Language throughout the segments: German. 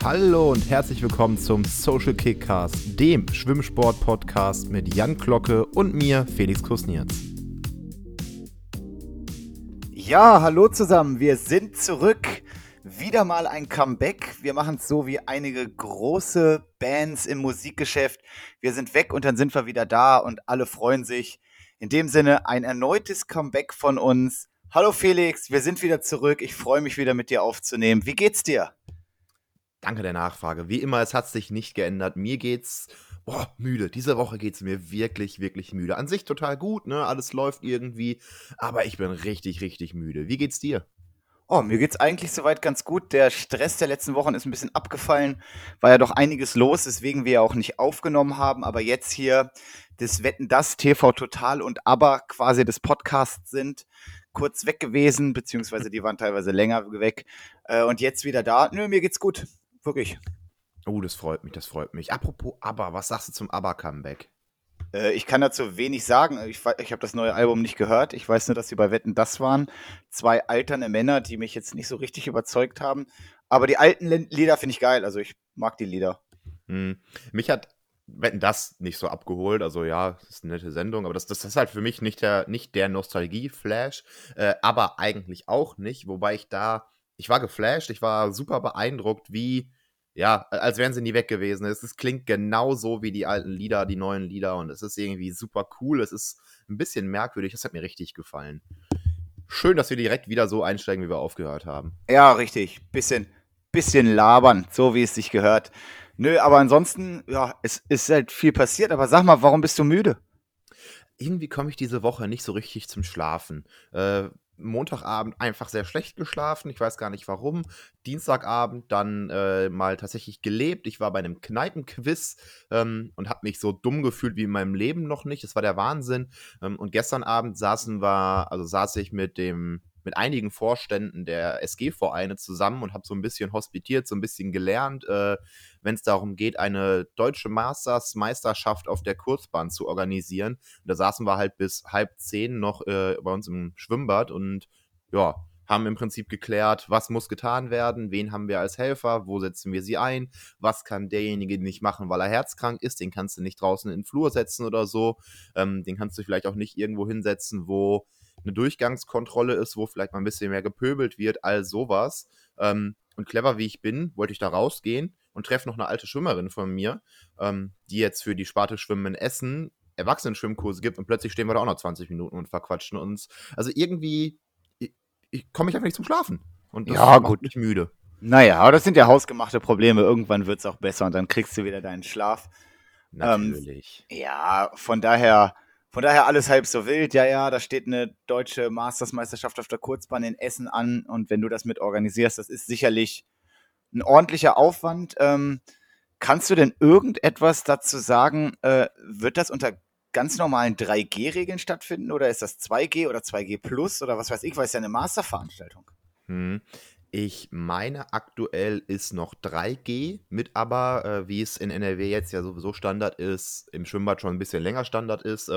Hallo und herzlich willkommen zum Social Kickcast, dem Schwimmsport-Podcast mit Jan Glocke und mir, Felix Kusnierz. Ja, hallo zusammen, wir sind zurück. Wieder mal ein Comeback. Wir machen es so wie einige große Bands im Musikgeschäft. Wir sind weg und dann sind wir wieder da und alle freuen sich. In dem Sinne ein erneutes Comeback von uns. Hallo Felix, wir sind wieder zurück. Ich freue mich wieder mit dir aufzunehmen. Wie geht's dir? Danke der Nachfrage. Wie immer, es hat sich nicht geändert. Mir geht's, müde. Diese Woche geht's mir wirklich, wirklich müde. An sich total gut, ne? Alles läuft irgendwie, aber ich bin richtig, richtig müde. Wie geht's dir? Oh, mir geht's eigentlich soweit ganz gut. Der Stress der letzten Wochen ist ein bisschen abgefallen. War ja doch einiges los, weswegen wir ja auch nicht aufgenommen haben. Aber jetzt hier das Wetten, das TV Total und ABBA quasi des Podcasts sind kurz weg gewesen, beziehungsweise die waren teilweise länger weg. Und jetzt wieder da. Nö, mir geht's gut. Wirklich. Oh, das freut mich, das freut mich. Apropos ABBA, was sagst du zum ABBA-Comeback? Ich kann dazu wenig sagen. Ich habe das neue Album nicht gehört. Ich weiß nur, dass sie bei Wetten, das waren. Zwei alterne Männer, die mich jetzt nicht so richtig überzeugt haben. Aber die alten Lieder finde ich geil. Also ich mag die Lieder. Mich hat Wetten, das nicht so abgeholt. Also ja, das ist eine nette Sendung, aber das ist halt für mich nicht der Nostalgie-Flash, aber eigentlich auch nicht, wobei ich war geflasht, ich war super beeindruckt, wie, ja, als wären sie nie weg gewesen. Es klingt genauso wie die alten Lieder, die neuen Lieder und es ist irgendwie super cool, es ist ein bisschen merkwürdig, das hat mir richtig gefallen. Schön, dass wir direkt wieder so einsteigen, wie wir aufgehört haben. Ja, richtig. Bisschen labern, so wie es sich gehört. Nö, aber ansonsten, ja, es ist halt viel passiert. Aber sag mal, warum bist du müde? Irgendwie komme ich diese Woche nicht so richtig zum Schlafen. Montagabend einfach sehr schlecht geschlafen, ich weiß gar nicht warum. Dienstagabend dann mal tatsächlich gelebt. Ich war bei einem Kneipenquiz und habe mich so dumm gefühlt wie in meinem Leben noch nicht. Das war der Wahnsinn. Und gestern Abend saß ich mit einigen Vorständen der SG-Vereine zusammen und habe so ein bisschen hospitiert, so ein bisschen gelernt, wenn es darum geht, eine deutsche Meisterschaft auf der Kurzbahn zu organisieren. Und da saßen wir halt bis 9:30 noch bei uns im Schwimmbad und ja, haben im Prinzip geklärt, was muss getan werden, wen haben wir als Helfer, wo setzen wir sie ein, was kann derjenige nicht machen, weil er herzkrank ist, den kannst du nicht draußen in den Flur setzen oder so, den kannst du vielleicht auch nicht irgendwo hinsetzen, wo eine Durchgangskontrolle ist, wo vielleicht mal ein bisschen mehr gepöbelt wird, all sowas. Und clever wie ich bin, wollte ich da rausgehen und treffe noch eine alte Schwimmerin von mir, die jetzt für die Sparte Schwimmen in Essen Erwachsenen-Schwimmkurse gibt und plötzlich stehen wir da auch noch 20 Minuten und verquatschen uns. Also irgendwie komme ich einfach nicht zum Schlafen und das Ja, macht gut. mich müde. Naja, aber das sind ja hausgemachte Probleme. Irgendwann wird es auch besser und dann kriegst du wieder deinen Schlaf. Ähm, Natürlich. ja, von daher alles halb so wild. Ja, ja, da steht eine deutsche Mastersmeisterschaft auf der Kurzbahn in Essen an und wenn du das mit organisierst, das ist sicherlich ein ordentlicher Aufwand. Kannst du denn irgendetwas dazu sagen? Wird das unter ganz normalen 3G-Regeln stattfinden oder ist das 2G oder 2G Plus oder was weiß ich, weil es ja eine Masterveranstaltung. Hm. Ich meine, aktuell ist noch 3G mit aber, wie es in NRW jetzt ja sowieso Standard ist, im Schwimmbad schon ein bisschen länger Standard ist.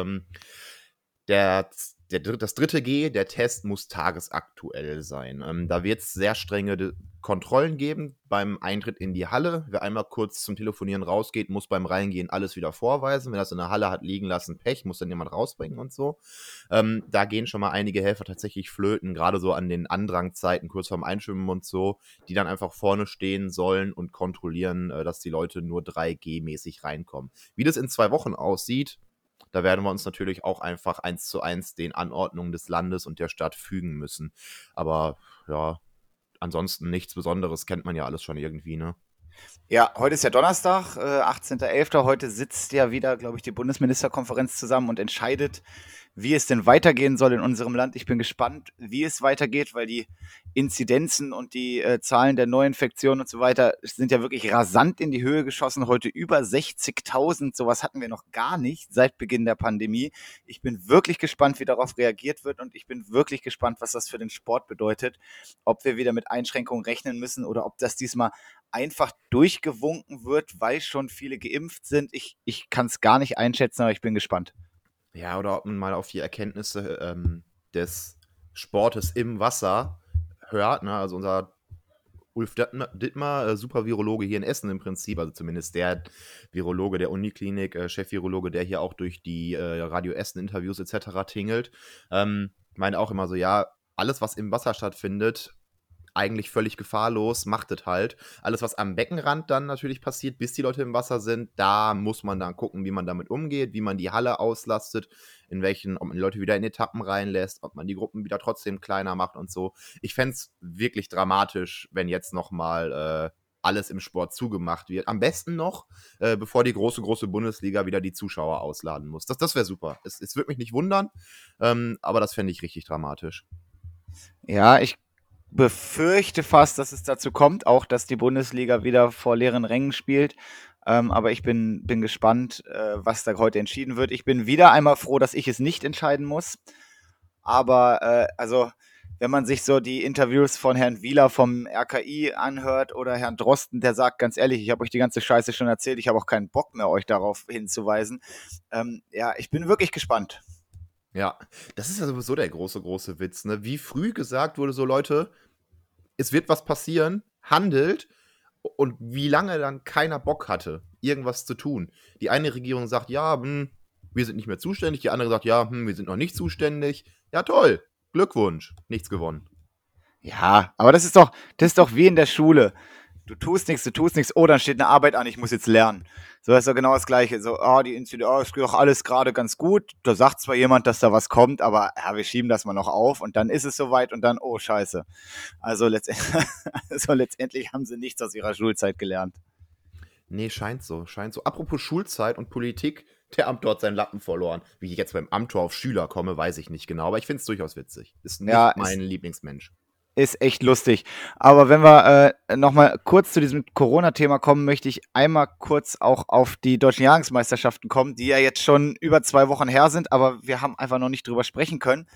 Das dritte G, der Test muss tagesaktuell sein. Da wird es sehr strenge Kontrollen geben beim Eintritt in die Halle. Wer einmal kurz zum Telefonieren rausgeht, muss beim Reingehen alles wieder vorweisen. Wenn er es in der Halle hat liegen lassen, Pech, muss dann jemand rausbringen und so. Da gehen schon mal einige Helfer tatsächlich flöten, gerade so an den Andrangzeiten, kurz vorm Einschwimmen und so, die dann einfach vorne stehen sollen und kontrollieren, dass die Leute nur 3G-mäßig reinkommen. Wie das in 2 Wochen aussieht, da werden wir uns natürlich auch einfach 1:1 den Anordnungen des Landes und der Stadt fügen müssen. Aber ja, ansonsten nichts Besonderes, kennt man ja alles schon irgendwie, ne? Ja, heute ist ja Donnerstag, 18.11. Heute sitzt ja wieder, glaube ich, die Bundesministerkonferenz zusammen und entscheidet, wie es denn weitergehen soll in unserem Land. Ich bin gespannt, wie es weitergeht, weil die Inzidenzen und die Zahlen der Neuinfektionen und so weiter sind ja wirklich rasant in die Höhe geschossen. Heute über 60.000. Sowas hatten wir noch gar nicht seit Beginn der Pandemie. Ich bin wirklich gespannt, wie darauf reagiert wird und ich bin wirklich gespannt, was das für den Sport bedeutet. Ob wir wieder mit Einschränkungen rechnen müssen oder ob das diesmal einfach durchgewunken wird, weil schon viele geimpft sind. Ich kann es gar nicht einschätzen, aber ich bin gespannt. Ja, oder ob man mal auf die Erkenntnisse des Sportes im Wasser hört. Ne? Also unser Ulf Dittmar, super Virologe hier in Essen im Prinzip, also zumindest der Virologe der Uniklinik, Chefvirologe, der hier auch durch die Radio Essen-Interviews etc. tingelt, meint auch immer so, ja, alles, was im Wasser stattfindet, eigentlich völlig gefahrlos, macht es halt. Alles, was am Beckenrand dann natürlich passiert, bis die Leute im Wasser sind, da muss man dann gucken, wie man damit umgeht, wie man die Halle auslastet, ob man die Leute wieder in Etappen reinlässt, ob man die Gruppen wieder trotzdem kleiner macht und so. Ich fände es wirklich dramatisch, wenn jetzt nochmal alles im Sport zugemacht wird. Am besten noch, bevor die große Bundesliga wieder die Zuschauer ausladen muss. Das wäre super. Es würde mich nicht wundern, aber das fände ich richtig dramatisch. Ja, ich befürchte fast, dass es dazu kommt, auch dass die Bundesliga wieder vor leeren Rängen spielt. Aber ich bin gespannt, was da heute entschieden wird. Ich bin wieder einmal froh, dass ich es nicht entscheiden muss. Aber also, wenn man sich so die Interviews von Herrn Wieler vom RKI anhört oder Herrn Drosten, der sagt ganz ehrlich, ich habe euch die ganze Scheiße schon erzählt, ich habe auch keinen Bock mehr, euch darauf hinzuweisen. Ja, ich bin wirklich gespannt. Ja, das ist ja sowieso der große Witz, ne? Wie früh gesagt wurde, so Leute, es wird was passieren, handelt, und wie lange dann keiner Bock hatte, irgendwas zu tun. Die eine Regierung sagt, ja, wir sind nicht mehr zuständig, die andere sagt, ja, wir sind noch nicht zuständig. Ja, toll, Glückwunsch, nichts gewonnen. Ja, aber das ist doch wie in der Schule. Du tust nichts, oh, dann steht eine Arbeit an, ich muss jetzt lernen. So ist doch genau das Gleiche. So, es geht doch alles gerade ganz gut. Da sagt zwar jemand, dass da was kommt, aber ja, wir schieben das mal noch auf und dann ist es soweit und dann, oh, scheiße. Also letztendlich haben sie nichts aus ihrer Schulzeit gelernt. Nee, scheint so. Apropos Schulzeit und Politik, der Amthor hat seinen Lappen verloren. Wie ich jetzt beim Amthor auf Schüler komme, weiß ich nicht genau, aber ich finde es durchaus witzig. Ist nicht Ja, mein Lieblingsmensch. ist echt lustig. Aber wenn wir nochmal kurz zu diesem Corona-Thema kommen, möchte ich einmal kurz auch auf die deutschen Jahrgangsmeisterschaften kommen, die ja jetzt schon über 2 Wochen her sind, aber wir haben einfach noch nicht drüber sprechen können.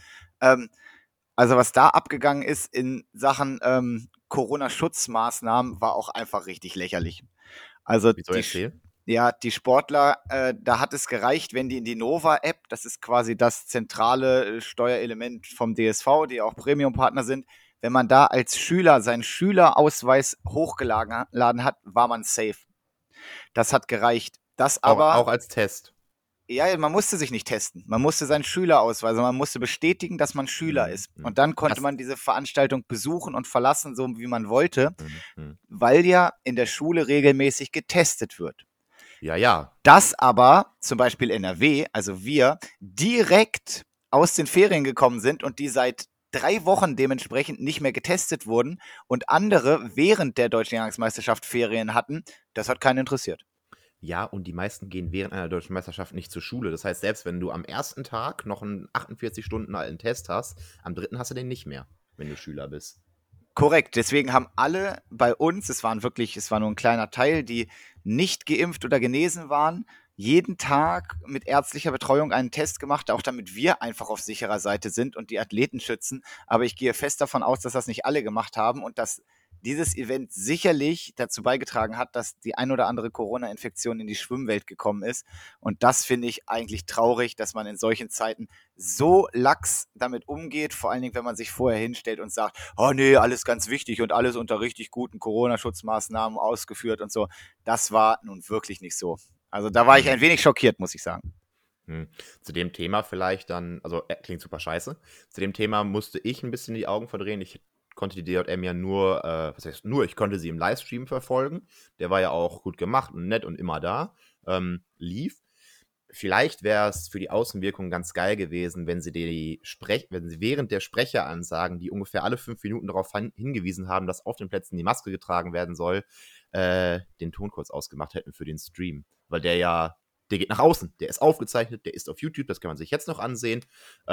Also was da abgegangen ist in Sachen Corona-Schutzmaßnahmen, war auch einfach richtig lächerlich. Also Wieso erzählen? die Sportler, da hat es gereicht, wenn die in die Nova-App, das ist quasi das zentrale Steuerelement vom DSV, die auch Premium-Partner sind, wenn man da als Schüler seinen Schülerausweis hochgeladen hat, war man safe. Das hat gereicht. Das aber, auch als Test. ja, man musste sich nicht testen. Man musste seinen Schülerausweis, also man musste bestätigen, dass man Schüler ist. Und dann konnte man diese Veranstaltung besuchen und verlassen, so wie man wollte, weil ja in der Schule regelmäßig getestet wird. Ja. Dass aber zum Beispiel NRW, also wir, direkt aus den Ferien gekommen sind und die seit 3 Wochen dementsprechend nicht mehr getestet wurden und andere während der deutschen Jahrgangsmeisterschaft Ferien hatten, das hat keinen interessiert. Ja, und die meisten gehen während einer deutschen Meisterschaft nicht zur Schule. Das heißt, selbst wenn du am ersten Tag noch einen 48 Stunden alten Test hast, am dritten hast du den nicht mehr, wenn du Schüler bist. Korrekt, deswegen haben alle bei uns, es war nur ein kleiner Teil, die nicht geimpft oder genesen waren, jeden Tag mit ärztlicher Betreuung einen Test gemacht, auch damit wir einfach auf sicherer Seite sind und die Athleten schützen. Aber ich gehe fest davon aus, dass das nicht alle gemacht haben und dass dieses Event sicherlich dazu beigetragen hat, dass die ein oder andere Corona-Infektion in die Schwimmwelt gekommen ist. Und das finde ich eigentlich traurig, dass man in solchen Zeiten so lax damit umgeht, vor allen Dingen, wenn man sich vorher hinstellt und sagt, oh nee, alles ganz wichtig und alles unter richtig guten Corona-Schutzmaßnahmen ausgeführt und so. Das war nun wirklich nicht so. Also da war ich ein wenig schockiert, muss ich sagen. Zu dem Thema vielleicht dann, also klingt super scheiße, zu dem Thema musste ich ein bisschen die Augen verdrehen. Ich konnte die DJM ja ich konnte sie im Livestream verfolgen. Der war ja auch gut gemacht und nett und immer da. Lief. Vielleicht wäre es für die Außenwirkung ganz geil gewesen, wenn sie während der Sprecheransagen, die ungefähr alle 5 Minuten darauf hingewiesen haben, dass auf den Plätzen die Maske getragen werden soll, den Ton kurz ausgemacht hätten für den Stream. Weil der geht nach außen. Der ist aufgezeichnet, der ist auf YouTube, das kann man sich jetzt noch ansehen.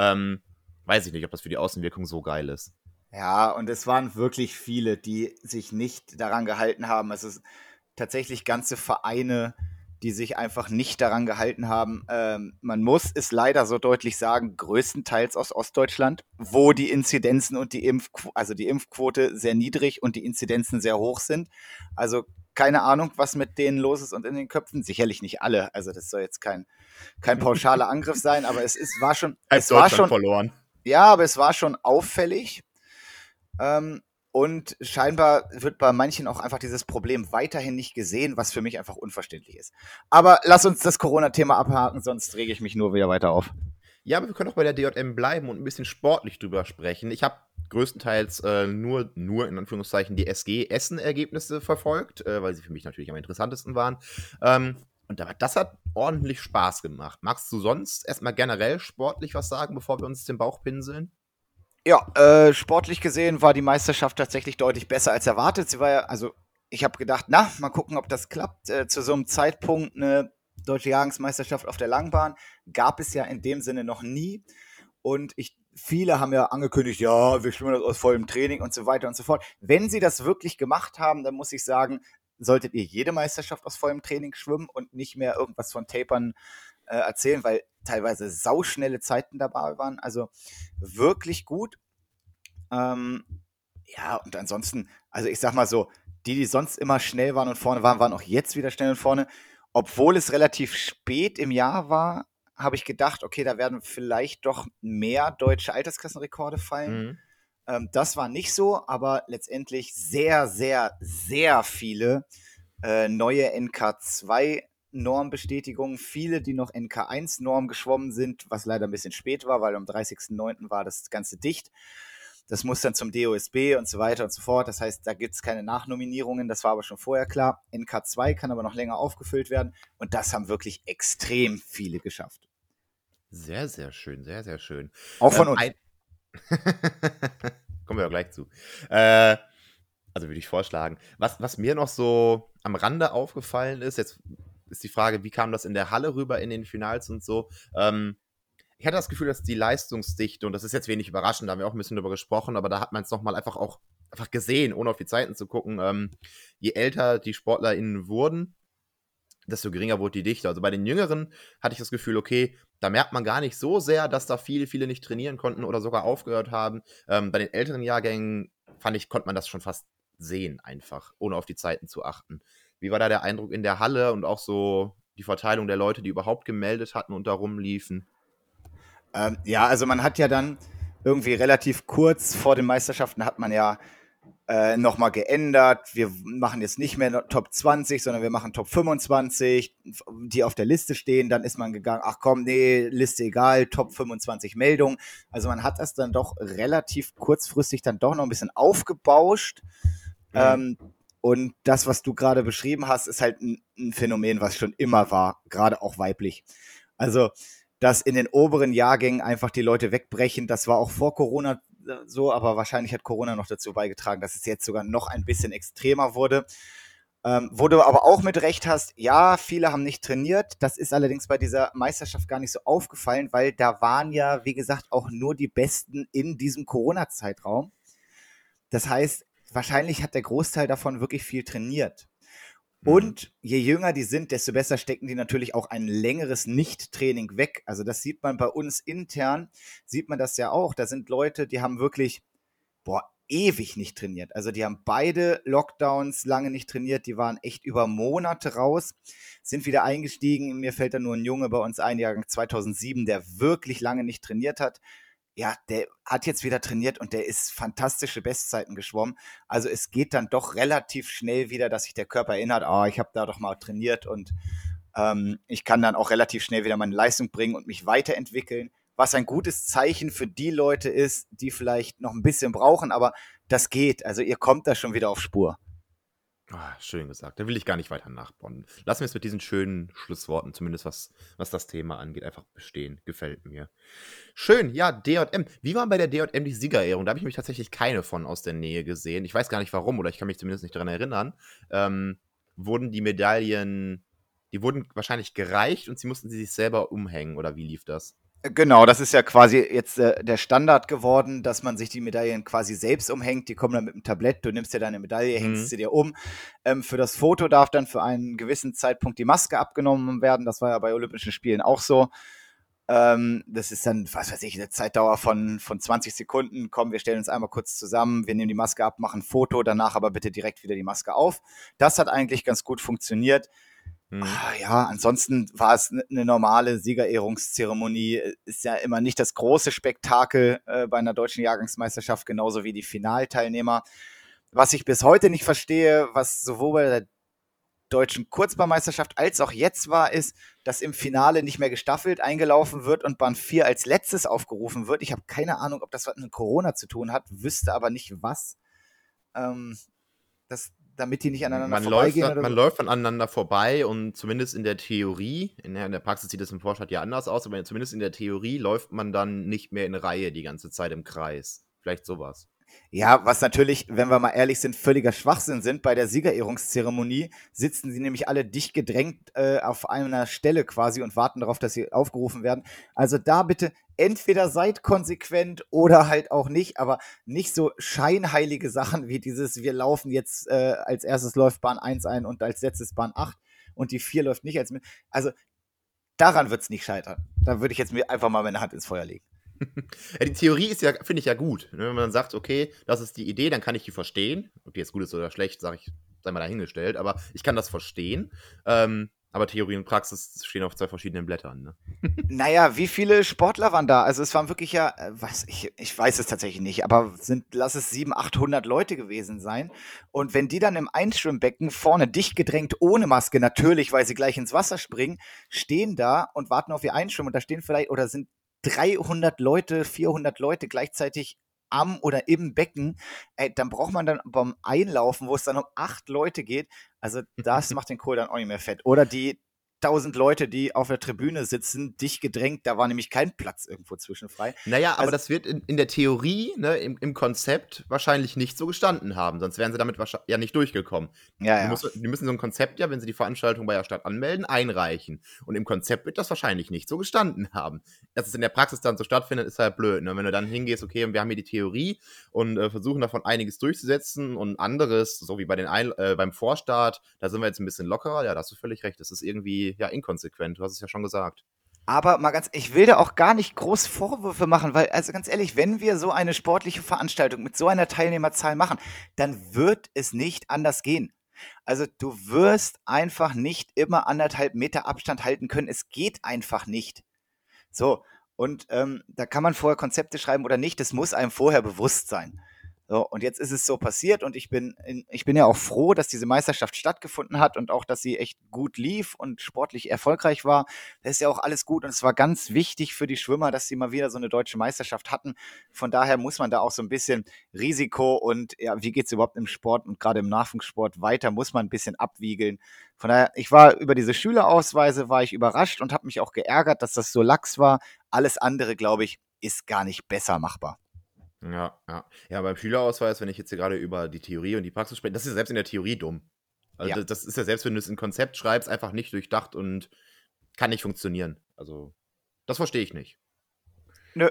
Weiß ich nicht, ob das für die Außenwirkung so geil ist. Ja, und es waren wirklich viele, die sich nicht daran gehalten haben. Es ist tatsächlich ganze Vereine, die sich einfach nicht daran gehalten haben. Man muss es leider so deutlich sagen, größtenteils aus Ostdeutschland, wo die Inzidenzen und die Impfquote sehr niedrig und die Inzidenzen sehr hoch sind. Also keine Ahnung, was mit denen los ist und in den Köpfen. Sicherlich nicht alle. Also das soll jetzt kein pauschaler Angriff sein, aber war schon verloren. Ja, aber es war schon auffällig. Und scheinbar wird bei manchen auch einfach dieses Problem weiterhin nicht gesehen, was für mich einfach unverständlich ist. Aber lass uns das Corona-Thema abhaken, sonst rege ich mich nur wieder weiter auf. Ja, aber wir können auch bei der DJM bleiben und ein bisschen sportlich drüber sprechen. Ich habe größtenteils nur in Anführungszeichen die SG-Essen-Ergebnisse verfolgt, weil sie für mich natürlich am interessantesten waren. Und das hat ordentlich Spaß gemacht. Magst du sonst erstmal generell sportlich was sagen, bevor wir uns den Bauch pinseln? Ja, sportlich gesehen war die Meisterschaft tatsächlich deutlich besser als erwartet. Sie war ja, also ich habe gedacht, na, mal gucken, ob das klappt. Zu so einem Zeitpunkt eine deutsche Jahrgangsmeisterschaft auf der Langbahn gab es ja in dem Sinne noch nie. Und viele haben ja angekündigt, ja, wir schwimmen das aus vollem Training und so weiter und so fort. Wenn sie das wirklich gemacht haben, dann muss ich sagen, solltet ihr jede Meisterschaft aus vollem Training schwimmen und nicht mehr irgendwas von Tapern erzählen, weil teilweise sauschnelle Zeiten dabei waren. Also wirklich gut. Ja, und ansonsten, also ich sag mal so, die sonst immer schnell waren und vorne waren, waren auch jetzt wieder schnell und vorne. Obwohl es relativ spät im Jahr war, habe ich gedacht, okay, da werden vielleicht doch mehr deutsche Altersklassenrekorde fallen. Mhm. Das war nicht so, aber letztendlich sehr, sehr, sehr viele neue NK2-Normbestätigungen. Viele, die noch NK1-Norm geschwommen sind, was leider ein bisschen spät war, weil am 30.09. war das Ganze dicht. Das muss dann zum DOSB und so weiter und so fort. Das heißt, da gibt es keine Nachnominierungen. Das war aber schon vorher klar. NK2 kann aber noch länger aufgefüllt werden. Und das haben wirklich extrem viele geschafft. Sehr, sehr schön, sehr, sehr schön. Auch von uns. Kommen wir ja gleich zu. Also würde ich vorschlagen. Was mir noch so am Rande aufgefallen ist, jetzt ist die Frage, wie kam das in der Halle rüber in den Finals und so. Ich hatte das Gefühl, dass die Leistungsdichte, und das ist jetzt wenig überraschend, da haben wir auch ein bisschen drüber gesprochen, aber da hat man es nochmal einfach gesehen, ohne auf die Zeiten zu gucken. Je älter die SportlerInnen wurden, desto geringer wurde die Dichte. Also bei den Jüngeren hatte ich das Gefühl, okay, da merkt man gar nicht so sehr, dass da viele nicht trainieren konnten oder sogar aufgehört haben. Bei den älteren Jahrgängen, fand ich, konnte man das schon fast sehen einfach, ohne auf die Zeiten zu achten. Wie war da der Eindruck in der Halle und auch so die Verteilung der Leute, die überhaupt gemeldet hatten und da rumliefen? Ja, also man hat ja dann irgendwie relativ kurz vor den Meisterschaften hat man ja nochmal geändert. Wir machen jetzt nicht mehr Top 20, sondern wir machen Top 25, die auf der Liste stehen. Dann ist man gegangen, ach komm, nee, Liste egal, Top 25 Meldungen. Also man hat das dann doch relativ kurzfristig dann doch noch ein bisschen aufgebauscht. Und das, was du gerade beschrieben hast, ist halt ein Phänomen, was schon immer war, gerade auch weiblich. Also, dass in den oberen Jahrgängen einfach die Leute wegbrechen, das war auch vor Corona so, aber wahrscheinlich hat Corona noch dazu beigetragen, dass es jetzt sogar noch ein bisschen extremer wurde. Wo du aber auch mit Recht hast, ja, viele haben nicht trainiert. Das ist allerdings bei dieser Meisterschaft gar nicht so aufgefallen, weil da waren ja, wie gesagt, auch nur die Besten in diesem Corona-Zeitraum. Das heißt, wahrscheinlich hat der Großteil davon wirklich viel trainiert. Und je jünger die sind, desto besser stecken die natürlich auch ein längeres Nicht-Training weg. Also das sieht man bei uns intern, sieht man das ja auch. Da sind Leute, die haben wirklich, ewig nicht trainiert. Also die haben beide Lockdowns lange nicht trainiert. Die waren echt über Monate raus, sind wieder eingestiegen. Mir fällt da nur ein Junge bei uns ein, Jahrgang 2007, der wirklich lange nicht trainiert hat. Ja, der hat jetzt wieder trainiert und der ist fantastische Bestzeiten geschwommen. Also es geht dann doch relativ schnell wieder, dass sich der Körper erinnert, ich habe da doch mal trainiert und ich kann dann auch relativ schnell wieder meine Leistung bringen und mich weiterentwickeln, was ein gutes Zeichen für die Leute ist, die vielleicht noch ein bisschen brauchen, aber das geht. Also ihr kommt da schon wieder auf Spur. Schön gesagt. Da will ich gar nicht weiter nachbonnen. Lassen wir es mit diesen schönen Schlussworten, zumindest was das Thema angeht, einfach bestehen. Gefällt mir. Schön, ja, DJM. Wie war bei der DJM die Siegerehrung? Da habe ich mich tatsächlich keine von aus der Nähe gesehen. Ich weiß gar nicht warum, oder ich kann mich zumindest nicht daran erinnern. Wurden die Medaillen, die wurden wahrscheinlich gereicht und sie mussten sie sich selber umhängen, oder wie lief das? Genau, das ist ja quasi jetzt der Standard geworden, dass man sich die Medaillen quasi selbst umhängt. Die kommen dann mit dem Tablett, du nimmst dir deine Medaille, hängst sie dir um. Für das Foto darf dann für einen gewissen Zeitpunkt die Maske abgenommen werden. Das war ja bei Olympischen Spielen auch so. Das ist dann, was weiß ich, eine Zeitdauer von 20 Sekunden. Komm, wir stellen uns einmal kurz zusammen, wir nehmen die Maske ab, machen ein Foto, danach aber bitte direkt wieder die Maske auf. Das hat eigentlich ganz gut funktioniert. Ja, ansonsten war es eine normale Siegerehrungszeremonie. Ist ja immer nicht das große Spektakel bei einer deutschen Jahrgangsmeisterschaft, genauso wie die Finalteilnehmer. was ich bis heute nicht verstehe, was sowohl bei der deutschen Kurzbahnmeisterschaft als auch jetzt war, ist, dass im Finale nicht mehr gestaffelt eingelaufen wird und Bahn 4 als letztes aufgerufen wird. Ich habe keine Ahnung, ob das was mit Corona zu tun hat, wüsste aber nicht was. Damit die nicht aneinander vorbeigehen oder Man so. läuft dann aneinander vorbei und zumindest in der Theorie, in der Praxis sieht es im Vorstand ja anders aus, aber zumindest in der Theorie läuft man dann nicht mehr in Reihe die ganze Zeit im Kreis. Vielleicht sowas. Ja, was natürlich, wenn wir mal ehrlich sind, völliger Schwachsinn sind. Bei der Siegerehrungszeremonie sitzen sie nämlich alle dicht gedrängt auf einer Stelle quasi und warten darauf, dass sie aufgerufen werden. Also da bitte entweder seid konsequent oder halt auch nicht, aber nicht so scheinheilige Sachen wie dieses, wir laufen jetzt, als erstes läuft Bahn 1 ein und als letztes Bahn 8 und die 4 läuft nicht als mit. Also daran wird es nicht scheitern. Da würde ich jetzt mir einfach mal meine Hand ins Feuer legen. Ja, die Theorie ist ja, finde ich ja gut. Ne? Wenn man sagt, okay, das ist die Idee, dann kann ich die verstehen. Ob die jetzt gut ist oder schlecht, sage ich, sei mal dahingestellt, aber ich kann das verstehen. Aber Theorie und Praxis stehen auf zwei verschiedenen Blättern. Ne? Naja, wie viele Sportler waren da? Also es waren wirklich ja, ich weiß es tatsächlich nicht, aber lass es 700, 800 Leute gewesen sein. Und wenn die dann im Einschwimmbecken vorne dicht gedrängt ohne Maske, natürlich, weil sie gleich ins Wasser springen, stehen da und warten auf ihr Einschwimmen und da stehen vielleicht oder sind 300 Leute, 400 Leute gleichzeitig am oder im Becken, dann braucht man dann beim Einlaufen, wo es dann um 8 Leute geht, also das macht den Kohl dann auch nicht mehr fett. Oder die 1000 Leute, die auf der Tribüne sitzen, dicht gedrängt, da war nämlich kein Platz irgendwo zwischen frei. Naja, aber Also, das wird in der Theorie, ne, im Konzept wahrscheinlich nicht so gestanden haben, sonst wären sie damit ja nicht durchgekommen. ja. Die müssen so ein Konzept ja, wenn sie die Veranstaltung bei der Stadt anmelden, einreichen. Und im Konzept wird das wahrscheinlich nicht so gestanden haben. Dass es in der Praxis dann so stattfindet, ist halt blöd. Ne? Wenn du dann hingehst, okay, und wir haben hier die Theorie und versuchen davon einiges durchzusetzen und anderes, so wie beim Vorstart, da sind wir jetzt ein bisschen lockerer, ja, da hast du völlig recht. Das ist irgendwie ja inkonsequent, du hast es ja schon gesagt. Aber mal ganz, ich will da auch gar nicht groß Vorwürfe machen, weil, also ganz ehrlich, wenn wir so eine sportliche Veranstaltung mit so einer Teilnehmerzahl machen, dann wird es nicht anders gehen. Also du wirst einfach nicht immer 1,5 Meter Abstand halten können. Es geht einfach nicht. So, und da kann man vorher Konzepte schreiben oder nicht. Das muss einem vorher bewusst sein. So, und jetzt ist es so passiert und ich bin ja auch froh, dass diese Meisterschaft stattgefunden hat und auch, dass sie echt gut lief und sportlich erfolgreich war. Das ist ja auch alles gut und es war ganz wichtig für die Schwimmer, dass sie mal wieder so eine deutsche Meisterschaft hatten. Von daher muss man da auch so ein bisschen Risiko und ja, wie geht es überhaupt im Sport und gerade im Nachwuchssport weiter, muss man ein bisschen abwiegeln. Von daher, ich war über diese Schülerausweise, war ich überrascht und habe mich auch geärgert, dass das so lax war. Alles andere, glaube ich, ist gar nicht besser machbar. Ja, ja. Ja, beim Schülerausweis, wenn ich jetzt hier gerade über die Theorie und die Praxis spreche, das ist ja selbst in der Theorie dumm. Also Ja. das ist ja selbst, wenn du es in Konzept schreibst, einfach nicht durchdacht und kann nicht funktionieren. Also, das verstehe ich nicht. Nö.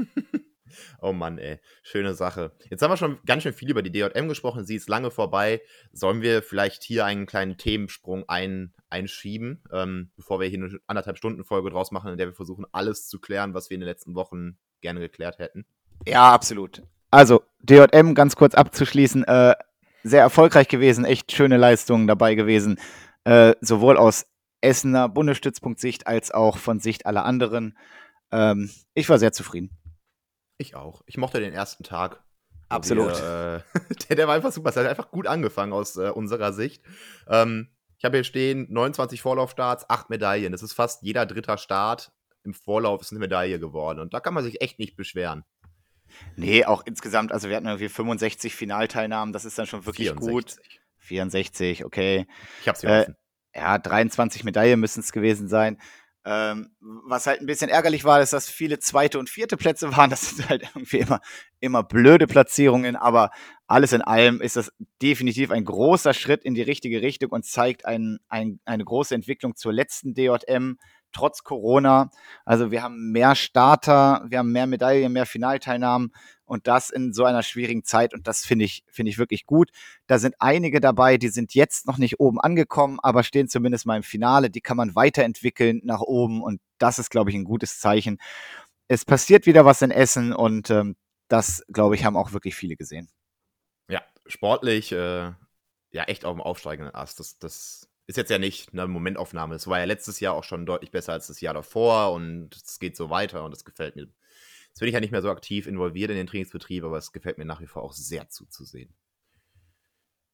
Oh Mann, ey. Schöne Sache. Jetzt haben wir schon ganz schön viel über die DJM gesprochen. Sie ist lange vorbei. Sollen wir vielleicht hier einen kleinen Themensprung einschieben, bevor wir hier eine 1,5 Stunden Folge draus machen, in der wir versuchen, alles zu klären, was wir in den letzten Wochen gerne geklärt hätten? Ja, absolut. Also, DJM ganz kurz abzuschließen, sehr erfolgreich gewesen, echt schöne Leistungen dabei gewesen, sowohl aus Essener Bundesstützpunkt-Sicht als auch von Sicht aller anderen. Ich war sehr zufrieden. Ich auch. Ich mochte den ersten Tag, wo Absolut. der war einfach super. Es hat einfach gut angefangen aus unserer Sicht. Ich habe hier stehen 29 Vorlaufstarts, 8 Medaillen. Das ist fast jeder dritter Start im Vorlauf ist eine Medaille geworden. Und da kann man sich echt nicht beschweren. Nee, auch insgesamt, also wir hatten irgendwie 65 Finalteilnahmen, das ist dann schon wirklich gut. 64. 64, okay. Ich hab's hier offen. Ja, 23 Medaillen müssen es gewesen sein. Was halt ein bisschen ärgerlich war, ist, dass viele zweite und vierte Plätze waren. Das sind halt irgendwie immer blöde Platzierungen, aber alles in allem ist das definitiv ein großer Schritt in die richtige Richtung und zeigt eine große Entwicklung zur letzten DJM, trotz Corona. Also wir haben mehr Starter, wir haben mehr Medaillen, mehr Finalteilnahmen und das in so einer schwierigen Zeit und das finde ich wirklich gut. Da sind einige dabei, die sind jetzt noch nicht oben angekommen, aber stehen zumindest mal im Finale. Die kann man weiterentwickeln nach oben und das ist, glaube ich, ein gutes Zeichen. Es passiert wieder was in Essen und das, glaube ich, haben auch wirklich viele gesehen. Ja, sportlich, ja, echt auf dem aufsteigenden Ast. Das ist jetzt ja nicht eine Momentaufnahme. Es war ja letztes Jahr auch schon deutlich besser als das Jahr davor und es geht so weiter und das gefällt mir. Jetzt bin ich ja nicht mehr so aktiv involviert in den Trainingsbetrieb, aber es gefällt mir nach wie vor auch sehr zuzusehen.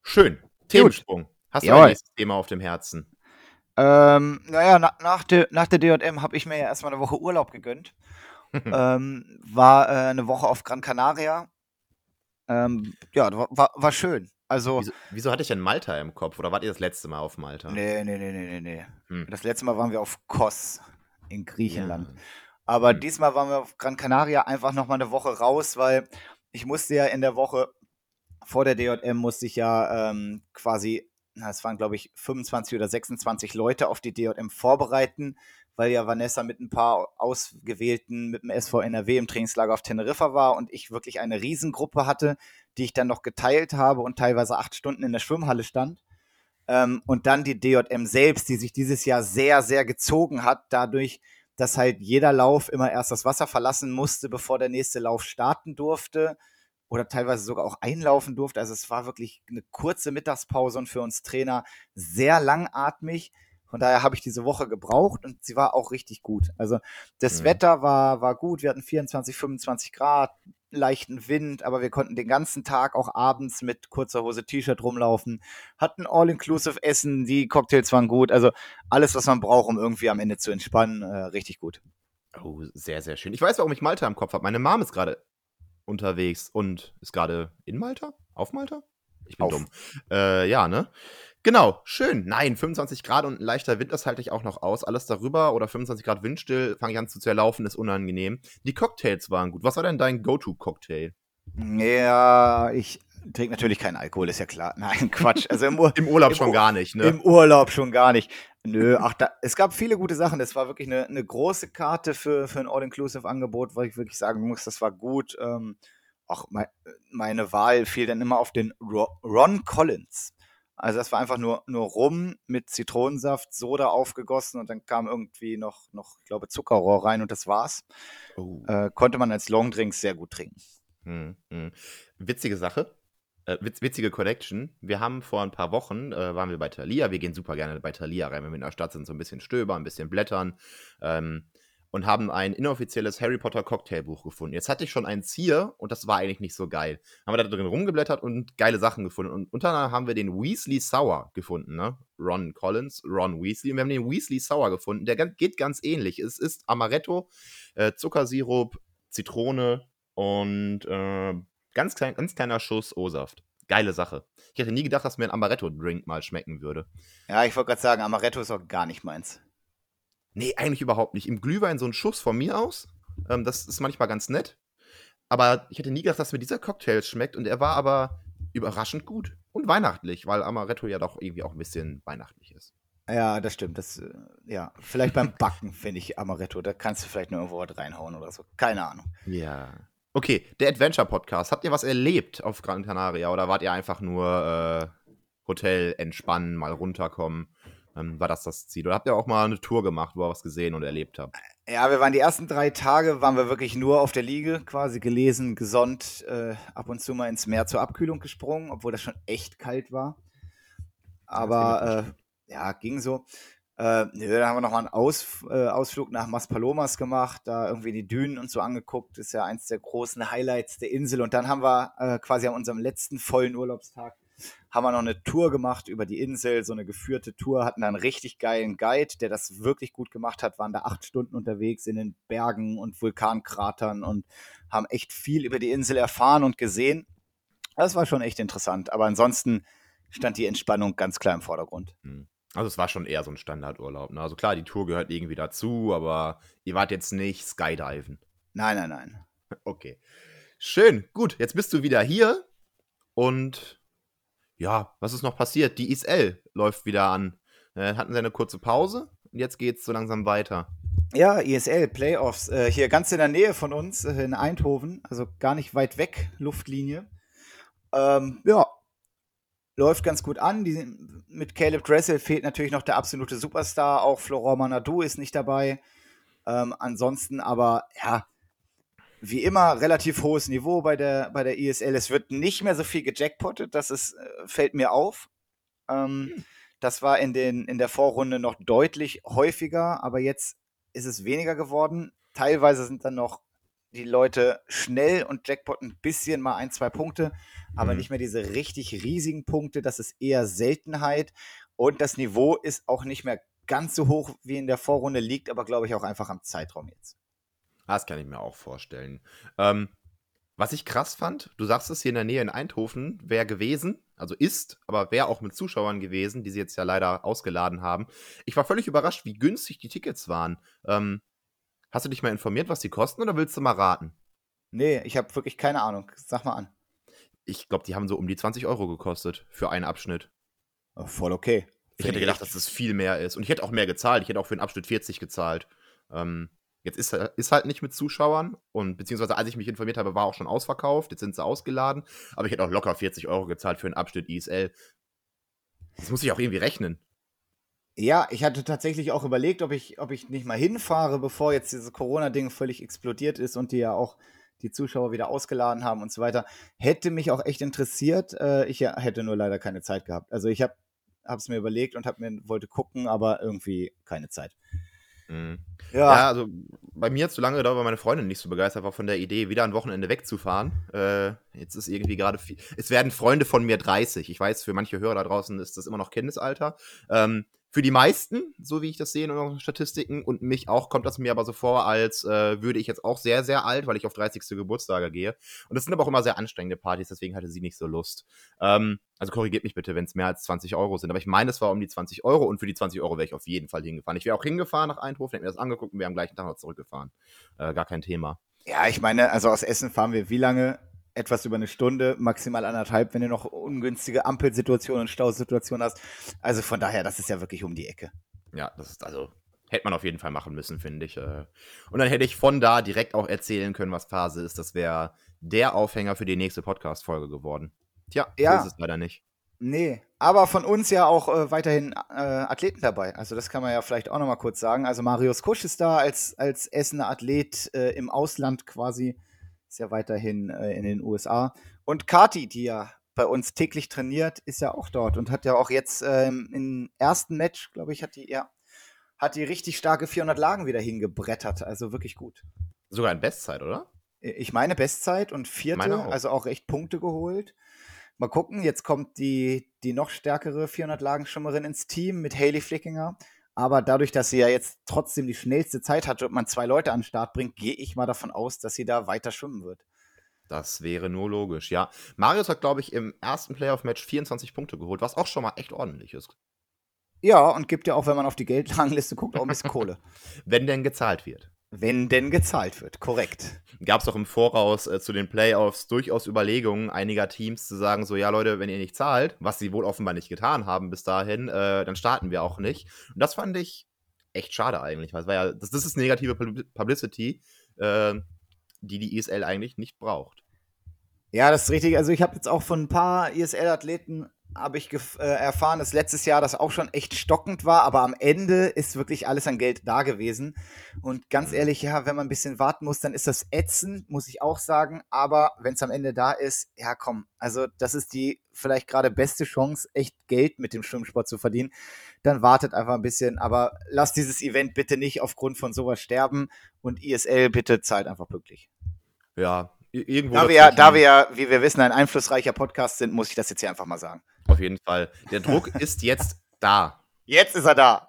Schön. Gut, Themensprung. Hast du ein jawohl. nächstes Thema auf dem Herzen? Naja, nach der DJM habe ich mir ja erstmal eine Woche Urlaub gegönnt. War eine Woche auf Gran Canaria. Ja, war schön. Also, Wieso hatte ich denn Malta im Kopf? Oder wart ihr das letzte Mal auf Malta? nee. Hm. Das letzte Mal waren wir auf Kos in Griechenland. Ja. Aber Hm. diesmal waren wir auf Gran Canaria einfach noch mal eine Woche raus, weil ich musste ja in der Woche vor der DJM musste ich ja quasi, es waren glaube ich 25 oder 26 Leute auf die DJM vorbereiten, weil ja Vanessa mit ein paar Ausgewählten mit dem SV NRW im Trainingslager auf Teneriffa war und ich wirklich eine Riesengruppe hatte, die ich dann noch geteilt habe und teilweise 8 Stunden in der Schwimmhalle stand. Und dann die DJM selbst, die sich dieses Jahr sehr, sehr gezogen hat, dadurch, dass halt jeder Lauf immer erst das Wasser verlassen musste, bevor der nächste Lauf starten durfte oder teilweise sogar auch einlaufen durfte. Also es war wirklich eine kurze Mittagspause und für uns Trainer sehr langatmig. Von daher habe ich diese Woche gebraucht und sie war auch richtig gut. Also das Hm. Wetter war gut. Wir hatten 24, 25 Grad, leichten Wind, aber wir konnten den ganzen Tag auch abends mit kurzer Hose, T-Shirt rumlaufen, hatten All-Inclusive Essen, die Cocktails waren gut. Also alles, was man braucht, um irgendwie am Ende zu entspannen, richtig gut. Oh, sehr, sehr schön. Ich weiß, warum ich Malta im Kopf habe. Meine Mom ist gerade unterwegs und ist gerade in Malta? Auf Malta? Ich bin Auf. dumm. Ja, ne? Genau, schön. Nein, 25 Grad und ein leichter Wind, das halte ich auch noch aus. Alles darüber oder 25 Grad windstill, fange ich an zu zerlaufen, ist unangenehm. Die Cocktails waren gut. Was war denn dein Go-To-Cocktail? Ja, ich trinke natürlich keinen Alkohol, ist ja klar. Nein, Quatsch. Also Im Urlaub im, schon Ur gar nicht, ne? im Urlaub schon gar nicht. Nö, ach, es gab viele gute Sachen. Das war wirklich eine große Karte für ein All-Inclusive-Angebot, weil ich wirklich sagen muss, das war gut. Auch meine Wahl fiel dann immer auf den Ron Collins. Also das war einfach nur Rum mit Zitronensaft, Soda aufgegossen und dann kam irgendwie noch, ich glaube, Zuckerrohr rein und das war's. Oh. Konnte man als Longdrink sehr gut trinken. Witzige Sache. Witzige Connection. Wir haben vor ein paar Wochen, waren wir bei Thalia. Wir gehen super gerne bei Thalia rein, wenn wir in der Stadt sind, so ein bisschen stöbern, ein bisschen blättern. Und haben ein inoffizielles Harry Potter Cocktailbuch gefunden. Jetzt hatte ich schon eins hier und das war eigentlich nicht so geil. Haben wir da drin rumgeblättert und geile Sachen gefunden. Und unter anderem haben wir den Weasley Sour gefunden, ne? Ron Collins, Ron Weasley. Und wir haben den Weasley Sour gefunden. Der geht ganz ähnlich. Es ist Amaretto, Zuckersirup, Zitrone und ganz kleiner Schuss O-Saft. Geile Sache. Ich hätte nie gedacht, dass mir ein Amaretto-Drink mal schmecken würde. Ja, ich wollte gerade sagen, Amaretto ist auch gar nicht meins. Nee, eigentlich überhaupt nicht. Im Glühwein so ein Schuss von mir aus. Das ist manchmal ganz nett. Aber ich hätte nie gedacht, dass mir dieser Cocktail schmeckt. Und er war aber überraschend gut. Und weihnachtlich, weil Amaretto ja doch irgendwie auch ein bisschen weihnachtlich ist. Ja, das stimmt. Ja, vielleicht beim Backen finde ich Amaretto. Da kannst du vielleicht noch irgendwo was reinhauen oder so. Keine Ahnung. Ja. Okay, der Adventure Podcast. Habt ihr was erlebt auf Gran Canaria oder wart ihr einfach nur Hotel entspannen, mal runterkommen? War das Ziel? Oder habt ihr auch mal eine Tour gemacht, wo ihr was gesehen und erlebt habt? Ja, wir waren die ersten 3 Tage, waren wir wirklich nur auf der Liege, quasi gelesen, gesonnt, ab und zu mal ins Meer zur Abkühlung gesprungen, obwohl das schon echt kalt war. Ja, das kann ich mir Aber vorstellen. ja, ging so. Nö, dann haben wir nochmal einen Ausflug nach Maspalomas gemacht, da irgendwie die Dünen und so angeguckt. Ist ja eins der großen Highlights der Insel. Und dann haben wir quasi an unserem letzten vollen Urlaubstag haben wir noch eine Tour gemacht über die Insel, so eine geführte Tour, hatten da einen richtig geilen Guide, der das wirklich gut gemacht hat, waren da 8 Stunden unterwegs in den Bergen und Vulkankratern und haben echt viel über die Insel erfahren und gesehen. Das war schon echt interessant, aber ansonsten stand die Entspannung ganz klar im Vordergrund. Hm. Also es war schon eher so ein Standardurlaub. Ne? Also klar, die Tour gehört irgendwie dazu, aber ihr wart jetzt nicht Skydiven. Nein. Okay. Schön, gut. Jetzt bist du wieder hier und ja, was ist noch passiert? Die ISL läuft wieder an. Hatten sie eine kurze Pause und jetzt geht's so langsam weiter. Ja, ISL, Playoffs, hier ganz in der Nähe von uns, in Eindhoven, also gar nicht weit weg, Luftlinie. Ja, läuft ganz gut an. Mit Caleb Dressel fehlt natürlich noch der absolute Superstar. Auch Florent Manadou ist nicht dabei. Ansonsten aber, ja, wie immer, relativ hohes Niveau bei der ISL. Es wird nicht mehr so viel gejackpottet, fällt mir auf. Das war in der Vorrunde noch deutlich häufiger, aber jetzt ist es weniger geworden. Teilweise sind dann noch die Leute schnell und Jackpot ein bisschen mal 1, 2 Punkte, aber Mhm. nicht mehr diese richtig riesigen Punkte. Das ist eher Seltenheit. Und das Niveau ist auch nicht mehr ganz so hoch wie in der Vorrunde, liegt aber, glaube ich, auch einfach am Zeitraum jetzt. Das kann ich mir auch vorstellen. Was ich krass fand, du sagst es, hier in der Nähe in Eindhoven wäre gewesen, also ist, aber wäre auch mit Zuschauern gewesen, die sie jetzt ja leider ausgeladen haben. Ich war völlig überrascht, wie günstig die Tickets waren. Hast du dich mal informiert, was die kosten, oder willst du mal raten? Nee, ich habe wirklich keine Ahnung. Sag mal an. Ich glaube, die haben so um die 20 Euro gekostet für einen Abschnitt. Voll okay. Ich hätte gedacht, dass das viel mehr ist. Und ich hätte auch mehr gezahlt. Ich hätte auch für den Abschnitt 40 gezahlt. Jetzt ist halt nicht mit Zuschauern. Und beziehungsweise, als ich mich informiert habe, war auch schon ausverkauft. Jetzt sind sie ausgeladen. Aber ich hätte auch locker 40 Euro gezahlt für den Abschnitt ISL. Das muss ich auch irgendwie rechnen. Ja, ich hatte tatsächlich auch überlegt, ob ich nicht mal hinfahre, bevor jetzt dieses Corona-Ding völlig explodiert ist und die ja auch die Zuschauer wieder ausgeladen haben und so weiter. Hätte mich auch echt interessiert. Ich hätte nur leider keine Zeit gehabt. Also ich habe es mir überlegt und wollte gucken, aber irgendwie keine Zeit. Mhm. Ja, Ja, also bei mir hat es so lange gedauert, weil meine Freundin nicht so begeistert war von der Idee, wieder ein Wochenende wegzufahren. Jetzt ist irgendwie gerade viel. Es werden Freunde von mir 30. Ich weiß, für manche Hörer da draußen ist das immer noch Kindesalter. Für die meisten, so wie ich das sehe in unseren Statistiken, und mich auch, kommt das mir aber so vor, als würde ich jetzt auch sehr, sehr alt, weil ich auf 30. Geburtstage gehe. Und das sind aber auch immer sehr anstrengende Partys, deswegen hatte sie nicht so Lust. Also korrigiert mich bitte, wenn es mehr als 20 Euro sind. Aber ich meine, es war um die 20 Euro und für die 20 Euro wäre ich auf jeden Fall hingefahren. Ich wäre auch hingefahren nach Eindhoven, hätte mir das angeguckt und wäre am gleichen Tag noch zurückgefahren. Gar kein Thema. ja, ich meine, also aus Essen fahren wir wie lange? Etwas über eine Stunde, maximal 1,5, wenn du noch ungünstige Ampelsituationen und Stausituationen hast. Also von daher, das ist ja wirklich um die Ecke. Ja, das ist also, hätte man auf jeden Fall machen müssen, finde ich. Und dann hätte ich von da direkt auch erzählen können, was Phase ist. Das wäre der Aufhänger für die nächste Podcast-Folge geworden. Tja, so ist Ja, es leider nicht. nee, aber von uns ja auch weiterhin Athleten dabei. Also das kann man ja vielleicht auch noch mal kurz sagen. Also Marius Kusch ist da als Essener Athlet im Ausland quasi. Ist ja weiterhin in den USA. Und Kati, die ja bei uns täglich trainiert, ist ja auch dort und hat ja auch jetzt im ersten Match, glaube ich, hat die richtig starke 400 Lagen wieder hingebrettert. Also wirklich gut. Sogar in Bestzeit, oder? Ich meine Bestzeit und Meine vierte, auch. also auch echt Punkte geholt. Mal gucken, jetzt kommt die noch stärkere 400-Lagen-Schwimmerin ins Team mit Hailey Flickinger. Aber dadurch, dass sie ja jetzt trotzdem die schnellste Zeit hatte und man 2 Leute an den Start bringt, gehe ich mal davon aus, dass sie da weiter schwimmen wird. Das wäre nur logisch, ja. Marius hat, glaube ich, im ersten Playoff-Match 24 Punkte geholt, was auch schon mal echt ordentlich ist. Ja, und gibt ja auch, wenn man auf die Geldrangliste guckt, auch ein bisschen Kohle. Wenn denn gezahlt wird. Wenn denn gezahlt wird, korrekt. Gab es auch im Voraus zu den Playoffs durchaus Überlegungen einiger Teams zu sagen, so ja Leute, wenn ihr nicht zahlt, was sie wohl offenbar nicht getan haben bis dahin, dann starten wir auch nicht. Und das fand ich echt schade eigentlich, weil es war ja, das ist negative Publicity, die ISL eigentlich nicht braucht. Ja, das ist richtig. Also ich habe jetzt auch von ein paar ISL-Athleten habe ich erfahren, dass letztes Jahr das auch schon echt stockend war, aber am Ende ist wirklich alles an Geld da gewesen. Und ganz ehrlich, ja, wenn man ein bisschen warten muss, dann ist das ätzend, muss ich auch sagen. Aber wenn es am Ende da ist, ja komm, also das ist die vielleicht gerade beste Chance, echt Geld mit dem Schwimmsport zu verdienen. Dann wartet einfach ein bisschen, aber lasst dieses Event bitte nicht aufgrund von sowas sterben und ISL bitte zahlt einfach pünktlich. Ja, irgendwo Da wir ja, wie wir wissen, ein einflussreicher Podcast sind, muss ich das jetzt hier einfach mal sagen. auf jeden Fall. Der Druck ist jetzt da. Jetzt ist er da.